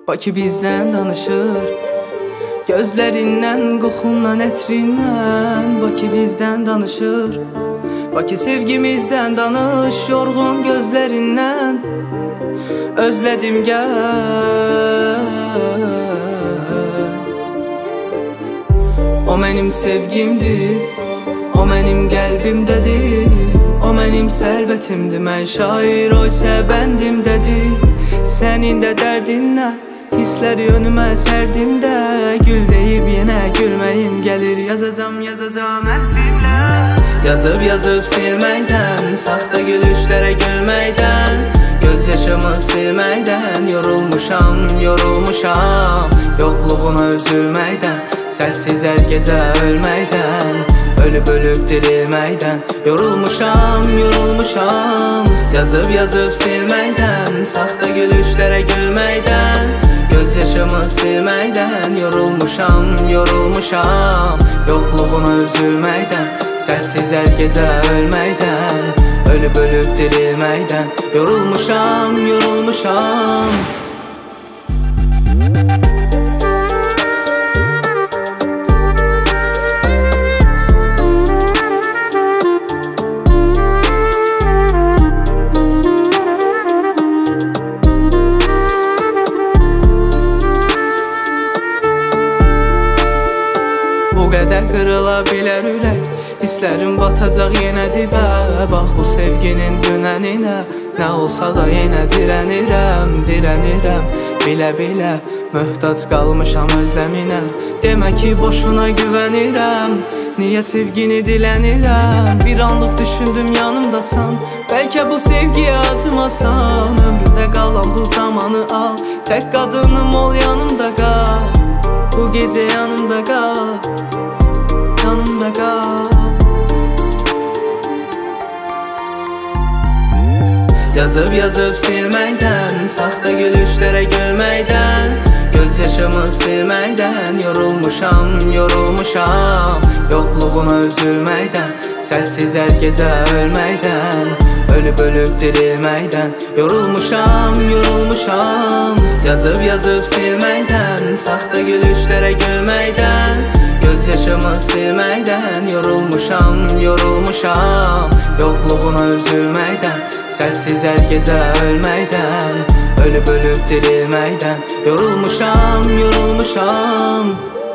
Bakı bizdən danışır, gözlərindən, qoxundan, ətrindən. Bakı bizdən danışır, Bakı sevgimizdən danış, yorğun gözlərindən. Özlədim gəl. O mənim sevgimdir, o mənim qəlbimdədir, o mənim sərvətimdir. Mən şair, o isə bəndimdədir. Sənin də dərdin nə? Hissləri önümə sərdimdə, gül deyib yenə gülməyim gəlir. Yazacam hərfimlə, yazıb silməkdən, saxta gülüşlərə gülməkdən, göz yaşımı silməkdən. Yorulmuşam, yoxluğuna üzülməkdən, səssiz hər gecə ölməkdən, ölüb dirilməkdən. Yorulmuşam, yazıb silməkdən, saxta gülüşlərə gülməkdən, göz yaşımı silməkdən. Yorulmuşam, yoxluğuna üzülməkdən, səssiz hər gecə ölməkdən, ölüb dirilməkdən. Yorulmuşam. Bu qədər qırıla bilər ürək, hisslərim batacaq yenə dibə. Bax bu sevginin dünəninə, nə olsa da yenə dirənirəm. Bilə möhtac qalmışam özləminə. Demə ki boşuna güvənirəm, niyə sevgini dilənirəm. Bir anlıq düşündüm yanımdasan, bəlkə bu sevgiyə acımasan. Ömrümdə qalan bu zamanı al, tək qadınım ol, yanımda qal. Bu gecə yanımda qal. Yazıb silməkdən, saxta gülüşlərə gülməkdən, göz yaşımı silməkdən. Yorulmuşam, yoxluğuna üzülməkdən, səssiz hər gecə ölməkdən, ölüb dirilməkdən. Yorulmuşam, yazıb silməkdən, saxta gülüşlərə gülməkdən, göz yaşımı silməkdən. Yorulmuşam, yoxluğuna üzülməkdən, səssiz hər gecə ölməkdən, ölüb dirilməkdən. Yorulmuşam.